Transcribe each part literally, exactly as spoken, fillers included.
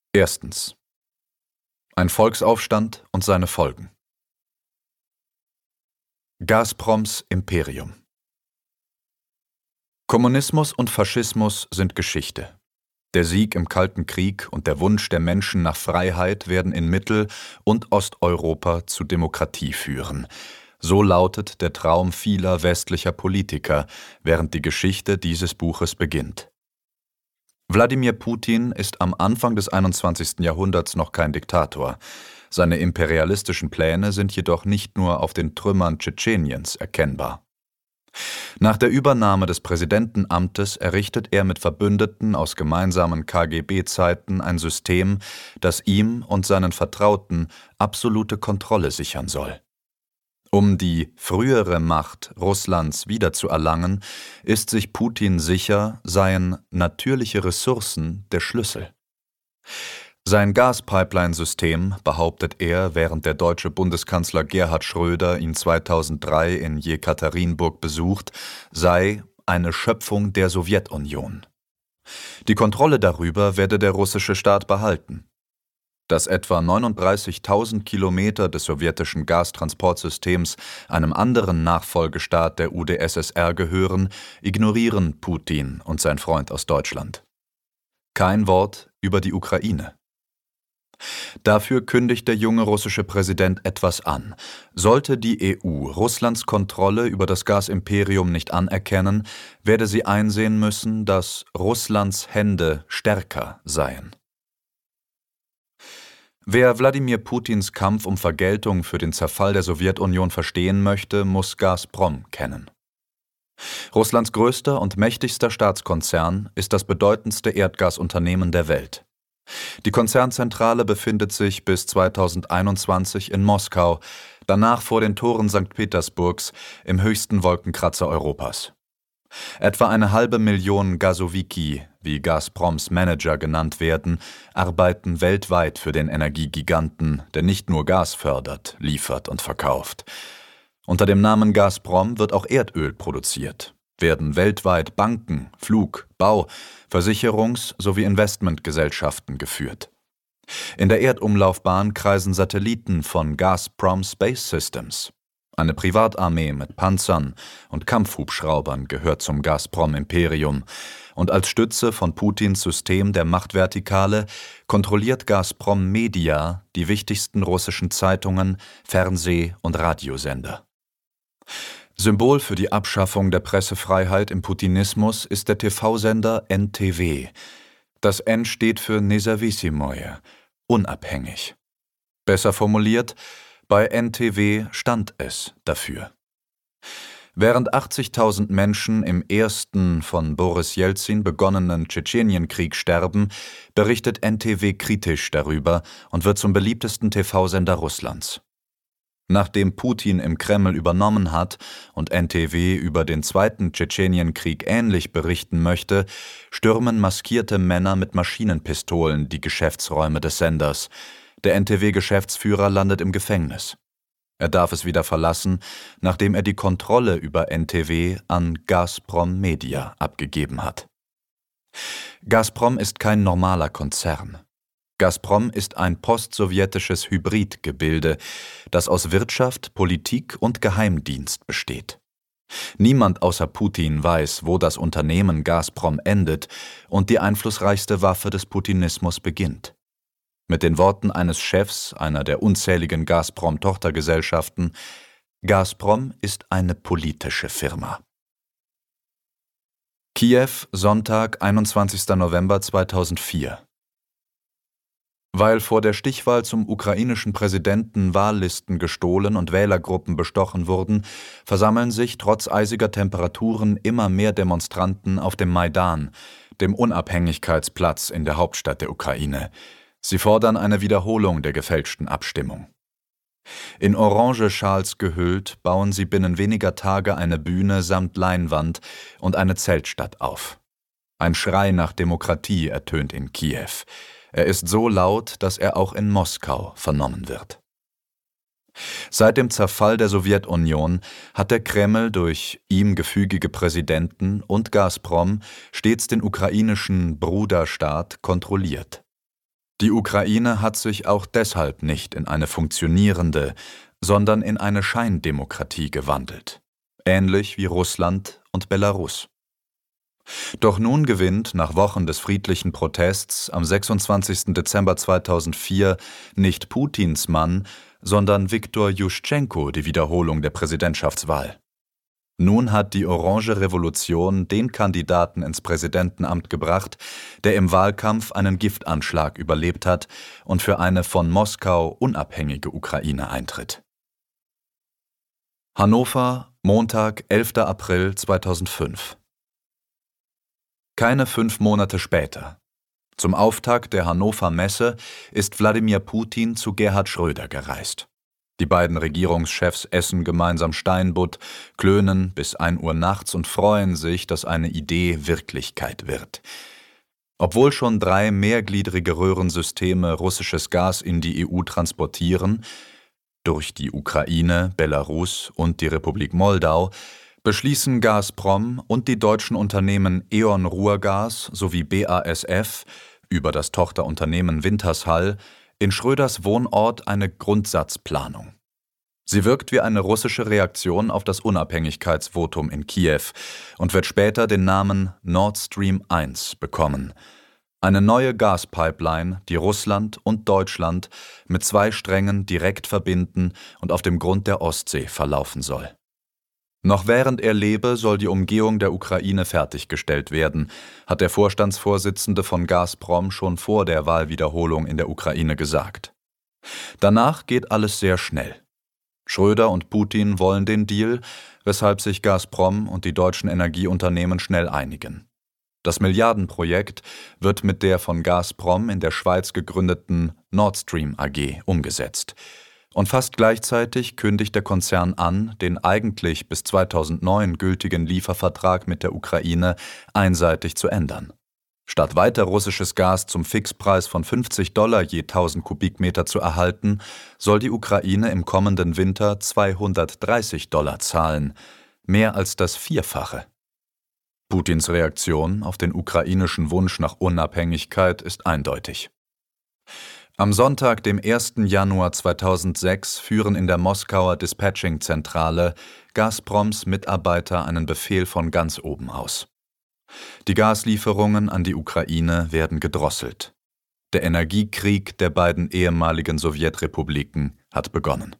Erstens. Ein Volksaufstand und seine Folgen. Gazproms Imperium. Kommunismus und Faschismus sind Geschichte. Der Sieg im Kalten Krieg und der Wunsch der Menschen nach Freiheit werden in Mittel- und Osteuropa zu Demokratie führen. So lautet der Traum vieler westlicher Politiker, während die Geschichte dieses Buches beginnt. Wladimir Putin ist am Anfang des einundzwanzigsten Jahrhunderts noch kein Diktator. Seine imperialistischen Pläne sind jedoch nicht nur auf den Trümmern Tschetscheniens erkennbar. Nach der Übernahme des Präsidentenamtes errichtet er mit Verbündeten aus gemeinsamen K G B-Zeiten ein System, das ihm und seinen Vertrauten absolute Kontrolle sichern soll. Um die frühere Macht Russlands wiederzuerlangen, ist sich Putin sicher, seien natürliche Ressourcen der Schlüssel. Sein Gaspipeline-System, behauptet er, während der deutsche Bundeskanzler Gerhard Schröder ihn zweitausenddrei in Jekaterinburg besucht, sei eine Schöpfung der Sowjetunion. Die Kontrolle darüber werde der russische Staat behalten. Dass etwa neununddreißigtausend Kilometer des sowjetischen Gastransportsystems einem anderen Nachfolgestaat der U d S S R gehören, ignorieren Putin und sein Freund aus Deutschland. Kein Wort über die Ukraine. Dafür kündigt der junge russische Präsident etwas an. Sollte die E U Russlands Kontrolle über das Gasimperium nicht anerkennen, werde sie einsehen müssen, dass Russlands Hände stärker seien. Wer Wladimir Putins Kampf um Vergeltung für den Zerfall der Sowjetunion verstehen möchte, muss Gazprom kennen. Russlands größter und mächtigster Staatskonzern ist das bedeutendste Erdgasunternehmen der Welt. Die Konzernzentrale befindet sich bis zweitausendeinundzwanzig in Moskau, danach vor den Toren Sankt Petersburgs im höchsten Wolkenkratzer Europas. Etwa eine halbe Million Gazowiki, wie Gazproms Manager genannt werden, arbeiten weltweit für den Energiegiganten, der nicht nur Gas fördert, liefert und verkauft. Unter dem Namen Gazprom wird auch Erdöl produziert, werden weltweit Banken, Flug-, Bau-, Versicherungs- sowie Investmentgesellschaften geführt. In der Erdumlaufbahn kreisen Satelliten von Gazprom Space Systems. Eine Privatarmee mit Panzern und Kampfhubschraubern gehört zum Gazprom-Imperium, und als Stütze von Putins System der Machtvertikale kontrolliert Gazprom Media die wichtigsten russischen Zeitungen, Fernseh- und Radiosender. Symbol für die Abschaffung der Pressefreiheit im Putinismus ist der T V-Sender N T V. Das N steht für Nezawisimoje, unabhängig. Besser formuliert, bei N T V stand es dafür. Während achtzigtausend Menschen im ersten von Boris Jelzin begonnenen Tschetschenienkrieg sterben, berichtet N T V kritisch darüber und wird zum beliebtesten T V-Sender Russlands. Nachdem Putin im Kreml übernommen hat und N T V über den zweiten Tschetschenienkrieg ähnlich berichten möchte, stürmen maskierte Männer mit Maschinenpistolen die Geschäftsräume des Senders. Der N T V-Geschäftsführer landet im Gefängnis. Er darf es wieder verlassen, nachdem er die Kontrolle über N T V an Gazprom Media abgegeben hat. Gazprom ist kein normaler Konzern. Gazprom ist ein postsowjetisches Hybridgebilde, das aus Wirtschaft, Politik und Geheimdienst besteht. Niemand außer Putin weiß, wo das Unternehmen Gazprom endet und die einflussreichste Waffe des Putinismus beginnt. Mit den Worten eines Chefs einer der unzähligen Gazprom-Tochtergesellschaften: Gazprom ist eine politische Firma. Kiew, Sonntag, einundzwanzigster November zweitausendvier. Weil vor der Stichwahl zum ukrainischen Präsidenten Wahllisten gestohlen und Wählergruppen bestochen wurden, versammeln sich trotz eisiger Temperaturen immer mehr Demonstranten auf dem Maidan, dem Unabhängigkeitsplatz in der Hauptstadt der Ukraine. Sie fordern eine Wiederholung der gefälschten Abstimmung. In orange Schals gehüllt, bauen sie binnen weniger Tage eine Bühne samt Leinwand und eine Zeltstadt auf. Ein Schrei nach Demokratie ertönt in Kiew. Er ist so laut, dass er auch in Moskau vernommen wird. Seit dem Zerfall der Sowjetunion hat der Kreml durch ihm gefügige Präsidenten und Gazprom stets den ukrainischen Bruderstaat kontrolliert. Die Ukraine hat sich auch deshalb nicht in eine funktionierende, sondern in eine Scheindemokratie gewandelt, ähnlich wie Russland und Belarus. Doch nun gewinnt nach Wochen des friedlichen Protests am sechsundzwanzigsten Dezember zweitausendvier nicht Putins Mann, sondern Viktor Juschtschenko die Wiederholung der Präsidentschaftswahl. Nun hat die Orange Revolution den Kandidaten ins Präsidentenamt gebracht, der im Wahlkampf einen Giftanschlag überlebt hat und für eine von Moskau unabhängige Ukraine eintritt. Hannover, Montag, elfter April zweitausendfünf. Keine fünf Monate später. Zum Auftakt der Hannover Messe ist Wladimir Putin zu Gerhard Schröder gereist. Die beiden Regierungschefs essen gemeinsam Steinbutt, klönen bis ein Uhr nachts und freuen sich, dass eine Idee Wirklichkeit wird. Obwohl schon drei mehrgliedrige Röhrensysteme russisches Gas in die E U transportieren, durch die Ukraine, Belarus und die Republik Moldau, beschließen Gazprom und die deutschen Unternehmen E.ON Ruhrgas sowie B A S F über das Tochterunternehmen Wintershall in Schröders Wohnort eine Grundsatzplanung. Sie wirkt wie eine russische Reaktion auf das Unabhängigkeitsvotum in Kiew und wird später den Namen Nord Stream eins bekommen. Eine neue Gaspipeline, die Russland und Deutschland mit zwei Strängen direkt verbinden und auf dem Grund der Ostsee verlaufen soll. Noch während er lebe, soll die Umgehung der Ukraine fertiggestellt werden, hat der Vorstandsvorsitzende von Gazprom schon vor der Wahlwiederholung in der Ukraine gesagt. Danach geht alles sehr schnell. Schröder und Putin wollen den Deal, weshalb sich Gazprom und die deutschen Energieunternehmen schnell einigen. Das Milliardenprojekt wird mit der von Gazprom in der Schweiz gegründeten Nord Stream A G umgesetzt. Und fast gleichzeitig kündigt der Konzern an, den eigentlich bis zweitausendneun gültigen Liefervertrag mit der Ukraine einseitig zu ändern. Statt weiter russisches Gas zum Fixpreis von fünfzig Dollar je tausend Kubikmeter zu erhalten, soll die Ukraine im kommenden Winter zweihundertdreißig Dollar zahlen, mehr als das Vierfache. Putins Reaktion auf den ukrainischen Wunsch nach Unabhängigkeit ist eindeutig. Am Sonntag, dem ersten Januar zweitausendsechs, führen in der Moskauer Dispatching-Zentrale Gazproms Mitarbeiter einen Befehl von ganz oben aus. Die Gaslieferungen an die Ukraine werden gedrosselt. Der Energiekrieg der beiden ehemaligen Sowjetrepubliken hat begonnen.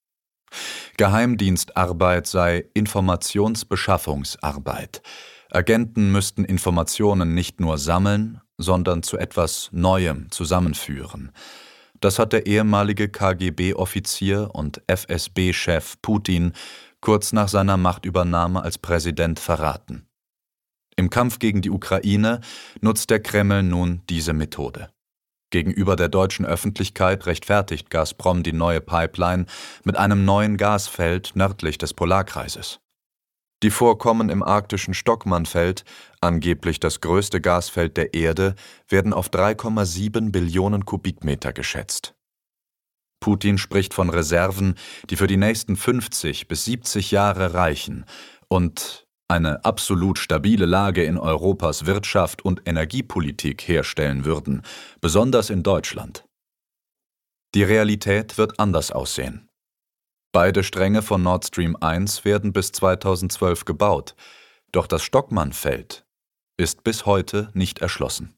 Geheimdienstarbeit sei Informationsbeschaffungsarbeit. Agenten müssten Informationen nicht nur sammeln, sondern zu etwas Neuem zusammenführen. Das hat der ehemalige K G B-Offizier und F S B-Chef Putin kurz nach seiner Machtübernahme als Präsident verraten. Im Kampf gegen die Ukraine nutzt der Kreml nun diese Methode. Gegenüber der deutschen Öffentlichkeit rechtfertigt Gazprom die neue Pipeline mit einem neuen Gasfeld nördlich des Polarkreises. Die Vorkommen im arktischen Stockmannfeld, angeblich das größte Gasfeld der Erde, werden auf drei Komma sieben Billionen Kubikmeter geschätzt. Putin spricht von Reserven, die für die nächsten fünfzig bis siebzig Jahre reichen und eine absolut stabile Lage in Europas Wirtschaft und Energiepolitik herstellen würden, besonders in Deutschland. Die Realität wird anders aussehen. Beide Stränge von Nord Stream eins werden bis zweitausendzwölf gebaut, doch das Stockmannfeld ist bis heute nicht erschlossen.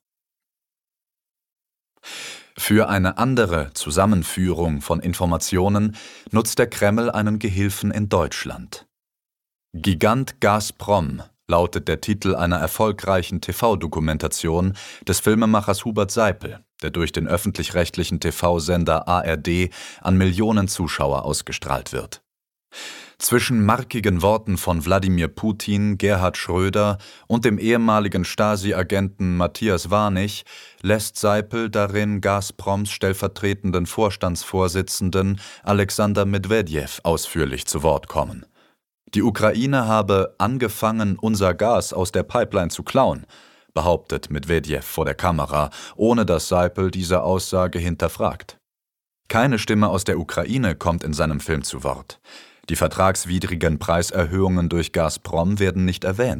Für eine andere Zusammenführung von Informationen nutzt der Kreml einen Gehilfen in Deutschland. Gigant Gazprom lautet der Titel einer erfolgreichen T V-Dokumentation des Filmemachers Hubert Seipel, der durch den öffentlich-rechtlichen T V-Sender A R D an Millionen Zuschauer ausgestrahlt wird. Zwischen markigen Worten von Wladimir Putin, Gerhard Schröder und dem ehemaligen Stasi-Agenten Matthias Warnig lässt Seipel darin Gazproms stellvertretenden Vorstandsvorsitzenden Alexander Medwedew ausführlich zu Wort kommen. Die Ukraine habe angefangen, unser Gas aus der Pipeline zu klauen, behauptet Medwedew vor der Kamera, ohne dass Seipel diese Aussage hinterfragt. Keine Stimme aus der Ukraine kommt in seinem Film zu Wort. Die vertragswidrigen Preiserhöhungen durch Gazprom werden nicht erwähnt.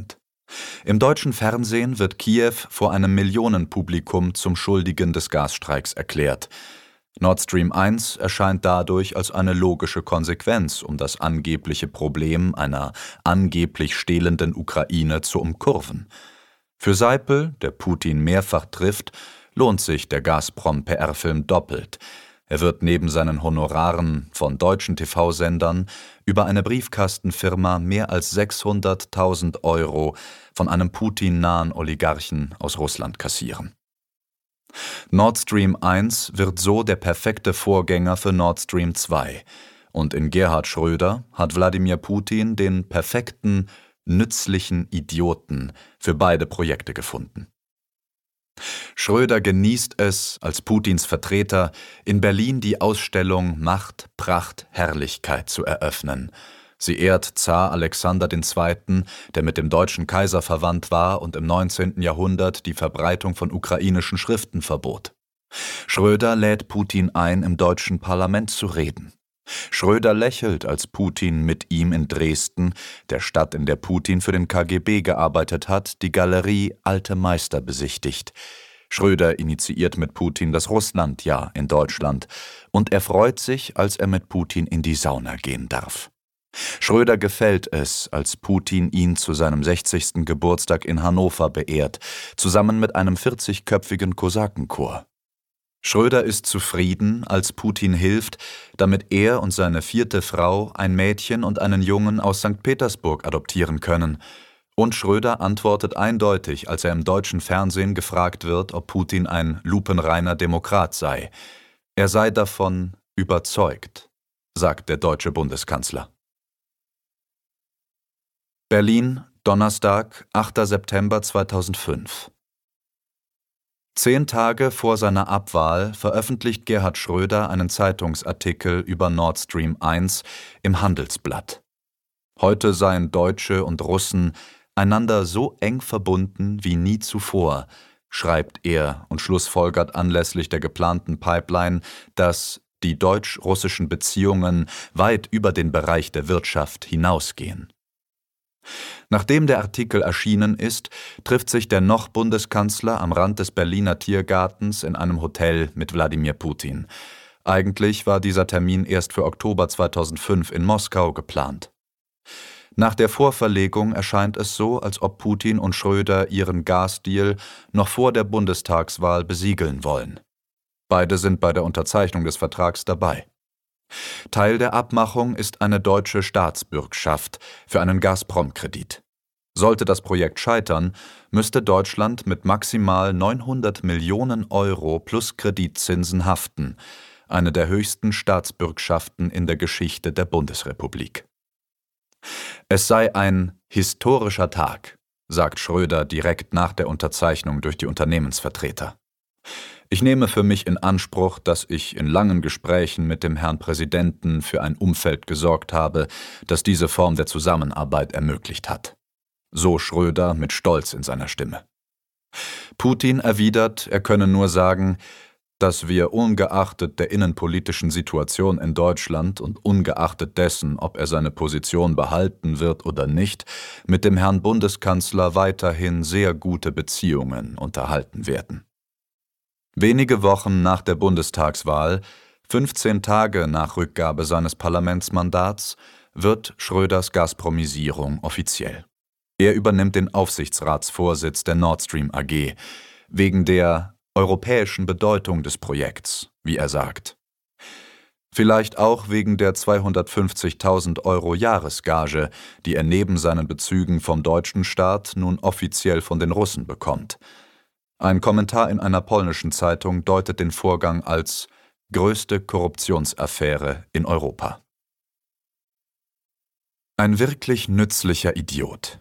Im deutschen Fernsehen wird Kiew vor einem Millionenpublikum zum Schuldigen des Gasstreiks erklärt. Nord Stream eins erscheint dadurch als eine logische Konsequenz, um das angebliche Problem einer angeblich stehlenden Ukraine zu umkurven. Für Seipel, der Putin mehrfach trifft, lohnt sich der Gazprom-P R-Film doppelt. Er wird neben seinen Honoraren von deutschen T V-Sendern über eine Briefkastenfirma mehr als sechshunderttausend Euro von einem Putin-nahen Oligarchen aus Russland kassieren. Nord Stream eins wird so der perfekte Vorgänger für Nord Stream zwei. Und in Gerhard Schröder hat Wladimir Putin den perfekten, nützlichen Idioten für beide Projekte gefunden. Schröder genießt es, als Putins Vertreter in Berlin die Ausstellung Macht, Pracht, Herrlichkeit zu eröffnen. Sie ehrt Zar Alexander der Zweite., der mit dem deutschen Kaiser verwandt war und im neunzehnten Jahrhundert die Verbreitung von ukrainischen Schriften verbot. Schröder lädt Putin ein, im deutschen Parlament zu reden. Schröder lächelt, als Putin mit ihm in Dresden, der Stadt, in der Putin für den K G B gearbeitet hat, die Galerie Alte Meister besichtigt. Schröder initiiert mit Putin das Russlandjahr in Deutschland und er freut sich, als er mit Putin in die Sauna gehen darf. Schröder gefällt es, als Putin ihn zu seinem sechzigsten Geburtstag in Hannover beehrt, zusammen mit einem vierzigköpfigen Kosakenchor. Schröder ist zufrieden, als Putin hilft, damit er und seine vierte Frau ein Mädchen und einen Jungen aus Sankt Petersburg adoptieren können. Und Schröder antwortet eindeutig, als er im deutschen Fernsehen gefragt wird, ob Putin ein lupenreiner Demokrat sei. Er sei davon überzeugt, sagt der deutsche Bundeskanzler. Berlin, Donnerstag, achter September zweitausendfünf. Zehn Tage vor seiner Abwahl veröffentlicht Gerhard Schröder einen Zeitungsartikel über Nord Stream eins im Handelsblatt. Heute seien Deutsche und Russen einander so eng verbunden wie nie zuvor, schreibt er und schlussfolgert anlässlich der geplanten Pipeline, dass die deutsch-russischen Beziehungen weit über den Bereich der Wirtschaft hinausgehen. Nachdem der Artikel erschienen ist, trifft sich der noch Bundeskanzler am Rand des Berliner Tiergartens in einem Hotel mit Wladimir Putin. Eigentlich war dieser Termin erst für Oktober zweitausendfünf in Moskau geplant. Nach der Vorverlegung erscheint es so, als ob Putin und Schröder ihren Gasdeal noch vor der Bundestagswahl besiegeln wollen. Beide sind bei der Unterzeichnung des Vertrags dabei. Teil der Abmachung ist eine deutsche Staatsbürgschaft für einen Gazprom-Kredit. Sollte das Projekt scheitern, müsste Deutschland mit maximal neunhundert Millionen Euro plus Kreditzinsen haften, eine der höchsten Staatsbürgschaften in der Geschichte der Bundesrepublik. Es sei ein historischer Tag, sagt Schröder direkt nach der Unterzeichnung durch die Unternehmensvertreter. Ich nehme für mich in Anspruch, dass ich in langen Gesprächen mit dem Herrn Präsidenten für ein Umfeld gesorgt habe, das diese Form der Zusammenarbeit ermöglicht hat. So Schröder mit Stolz in seiner Stimme. Putin erwidert, er könne nur sagen, dass wir ungeachtet der innenpolitischen Situation in Deutschland und ungeachtet dessen, ob er seine Position behalten wird oder nicht, mit dem Herrn Bundeskanzler weiterhin sehr gute Beziehungen unterhalten werden. Wenige Wochen nach der Bundestagswahl, fünfzehn Tage nach Rückgabe seines Parlamentsmandats, wird Schröders Gazpromisierung offiziell. Er übernimmt den Aufsichtsratsvorsitz der Nord Stream A G, wegen der europäischen Bedeutung des Projekts, wie er sagt. Vielleicht auch wegen der zweihundertfünfzigtausend Euro Jahresgage, die er neben seinen Bezügen vom deutschen Staat nun offiziell von den Russen bekommt. Ein Kommentar in einer polnischen Zeitung deutet den Vorgang als größte Korruptionsaffäre in Europa. Ein wirklich nützlicher Idiot.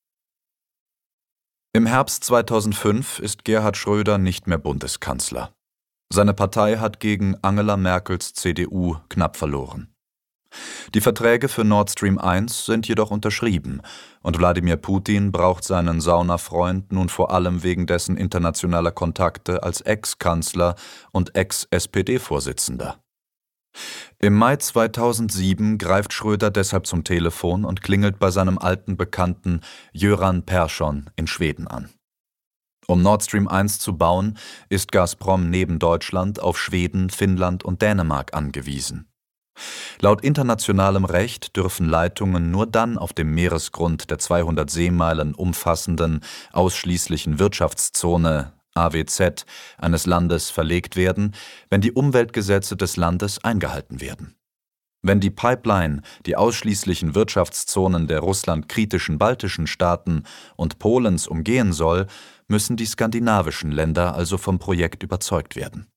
Im Herbst zweitausendfünf ist Gerhard Schröder nicht mehr Bundeskanzler. Seine Partei hat gegen Angela Merkels C D U knapp verloren. Die Verträge für Nord Stream eins sind jedoch unterschrieben und Wladimir Putin braucht seinen Saunafreund nun vor allem wegen dessen internationaler Kontakte als Ex-Kanzler und Ex-S P D-Vorsitzender. Im Mai zweitausendsieben greift Schröder deshalb zum Telefon und klingelt bei seinem alten Bekannten Göran Persson in Schweden an. Um Nord Stream eins zu bauen, ist Gazprom neben Deutschland auf Schweden, Finnland und Dänemark angewiesen. Laut internationalem Recht dürfen Leitungen nur dann auf dem Meeresgrund der zweihundert Seemeilen umfassenden ausschließlichen Wirtschaftszone A W Z eines Landes verlegt werden, wenn die Umweltgesetze des Landes eingehalten werden. Wenn die Pipeline die ausschließlichen Wirtschaftszonen der russlandkritischen baltischen Staaten und Polens umgehen soll, müssen die skandinavischen Länder also vom Projekt überzeugt werden.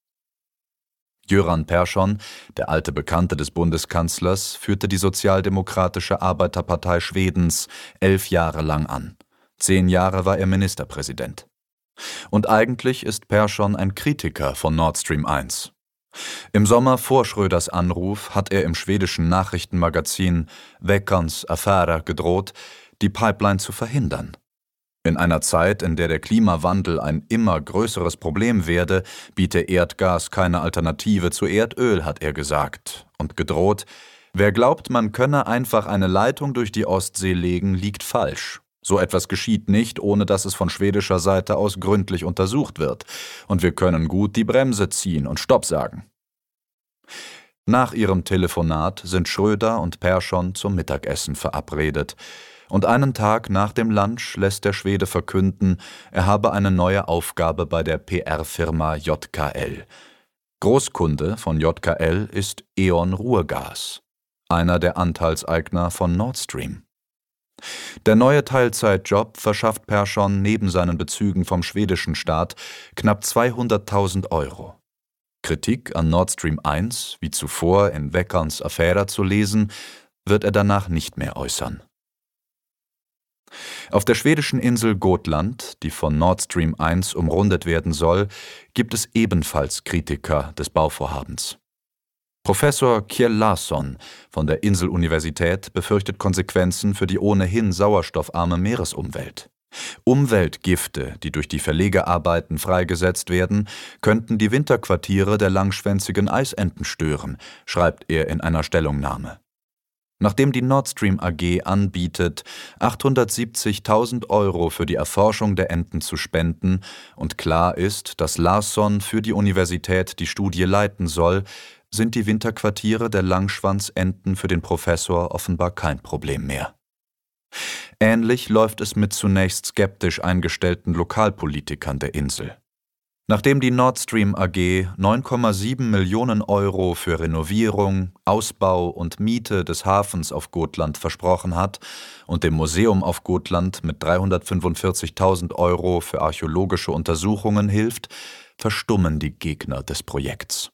Göran Persson, der alte Bekannte des Bundeskanzlers, führte die Sozialdemokratische Arbeiterpartei Schwedens elf Jahre lang an. Zehn Jahre war er Ministerpräsident. Und eigentlich ist Persson ein Kritiker von Nord Stream eins. Im Sommer vor Schröders Anruf hat er im schwedischen Nachrichtenmagazin Veckans Affärer gedroht, die Pipeline zu verhindern. In einer Zeit, in der der Klimawandel ein immer größeres Problem werde, biete Erdgas keine Alternative zu Erdöl, hat er gesagt, und gedroht: Wer glaubt, man könne einfach eine Leitung durch die Ostsee legen, liegt falsch. So etwas geschieht nicht, ohne dass es von schwedischer Seite aus gründlich untersucht wird, und wir können gut die Bremse ziehen und Stopp sagen. Nach ihrem Telefonat sind Schröder und Persson zum Mittagessen verabredet. Und einen Tag nach dem Lunch lässt der Schwede verkünden, er habe eine neue Aufgabe bei der P R-Firma J K L. Großkunde von J K L ist E.ON Ruhrgas, einer der Anteilseigner von Nord Stream. Der neue Teilzeitjob verschafft Persson neben seinen Bezügen vom schwedischen Staat knapp zweihunderttausend Euro. Kritik an Nord Stream eins, wie zuvor in Veckans Affärer zu lesen, wird er danach nicht mehr äußern. Auf der schwedischen Insel Gotland, die von Nord Stream eins umrundet werden soll, gibt es ebenfalls Kritiker des Bauvorhabens. Professor Kjell Larsson von der Inseluniversität befürchtet Konsequenzen für die ohnehin sauerstoffarme Meeresumwelt. Umweltgifte, die durch die Verlegearbeiten freigesetzt werden, könnten die Winterquartiere der langschwänzigen Eisenten stören, schreibt er in einer Stellungnahme. Nachdem die Nord Stream A G anbietet, achthundertsiebzigtausend Euro für die Erforschung der Enten zu spenden und klar ist, dass Larsson für die Universität die Studie leiten soll, sind die Winterquartiere der Langschwanzenten für den Professor offenbar kein Problem mehr. Ähnlich läuft es mit zunächst skeptisch eingestellten Lokalpolitikern der Insel. Nachdem die Nord Stream A G neun Komma sieben Millionen Euro für Renovierung, Ausbau und Miete des Hafens auf Gotland versprochen hat und dem Museum auf Gotland mit dreihundertfünfundvierzigtausend Euro für archäologische Untersuchungen hilft, verstummen die Gegner des Projekts.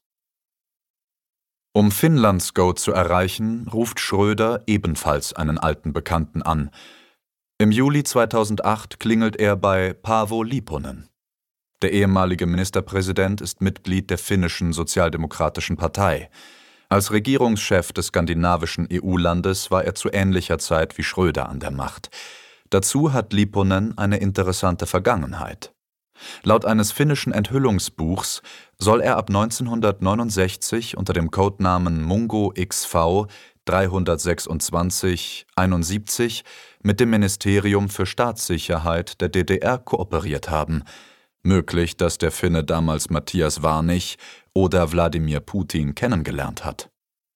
Um Finnlands Go zu erreichen, ruft Schröder ebenfalls einen alten Bekannten an. Im Juli zweitausendacht klingelt er bei Paavo Lipponen. Der ehemalige Ministerpräsident ist Mitglied der finnischen Sozialdemokratischen Partei. Als Regierungschef des skandinavischen E U-Landes war er zu ähnlicher Zeit wie Schröder an der Macht. Dazu hat Lipponen eine interessante Vergangenheit. Laut eines finnischen Enthüllungsbuchs soll er ab neunzehnhundertneunundsechzig unter dem Codenamen Mungo X V dreihundertsechsundzwanzig einundsiebzig mit dem Ministerium für Staatssicherheit der D D R kooperiert haben. Möglich, dass der Finne damals Matthias Warnig oder Wladimir Putin kennengelernt hat.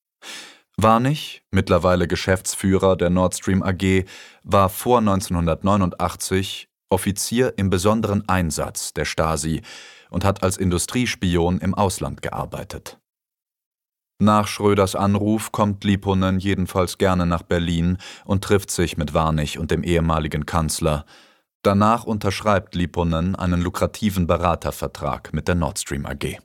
Warnig, mittlerweile Geschäftsführer der Nord Stream A G, war vor neunzehnhundertneunundachtzig Offizier im besonderen Einsatz der Stasi und hat als Industriespion im Ausland gearbeitet. Nach Schröders Anruf kommt Lipponen jedenfalls gerne nach Berlin und trifft sich mit Warnig und dem ehemaligen Kanzler. Danach unterschreibt Lipponen einen lukrativen Beratervertrag mit der Nord Stream A G.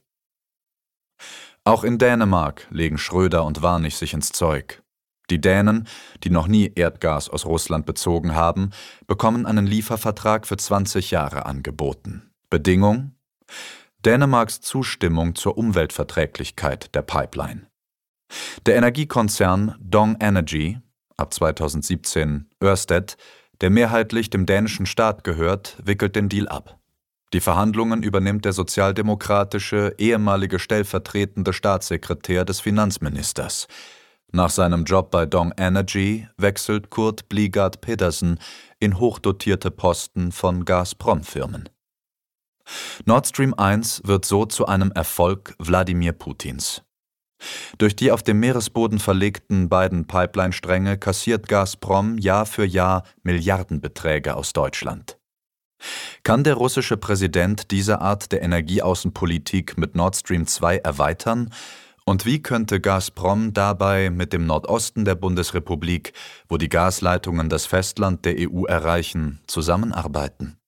Auch in Dänemark legen Schröder und Warnig sich ins Zeug. Die Dänen, die noch nie Erdgas aus Russland bezogen haben, bekommen einen Liefervertrag für zwanzig Jahre angeboten. Bedingung: Dänemarks Zustimmung zur Umweltverträglichkeit der Pipeline. Der Energiekonzern Dong Energy, ab zweitausendsiebzehn Ørsted, der mehrheitlich dem dänischen Staat gehört, wickelt den Deal ab. Die Verhandlungen übernimmt der sozialdemokratische, ehemalige stellvertretende Staatssekretär des Finanzministers. Nach seinem Job bei Dong Energy wechselt Kurt Bligard Pedersen in hochdotierte Posten von Gazprom-Firmen. Nord Stream eins wird so zu einem Erfolg Wladimir Putins. Durch die auf dem Meeresboden verlegten beiden Pipeline-Stränge kassiert Gazprom Jahr für Jahr Milliardenbeträge aus Deutschland. Kann der russische Präsident diese Art der Energieaußenpolitik mit Nord Stream zwei erweitern? Und wie könnte Gazprom dabei mit dem Nordosten der Bundesrepublik, wo die Gasleitungen das Festland der E U erreichen, zusammenarbeiten?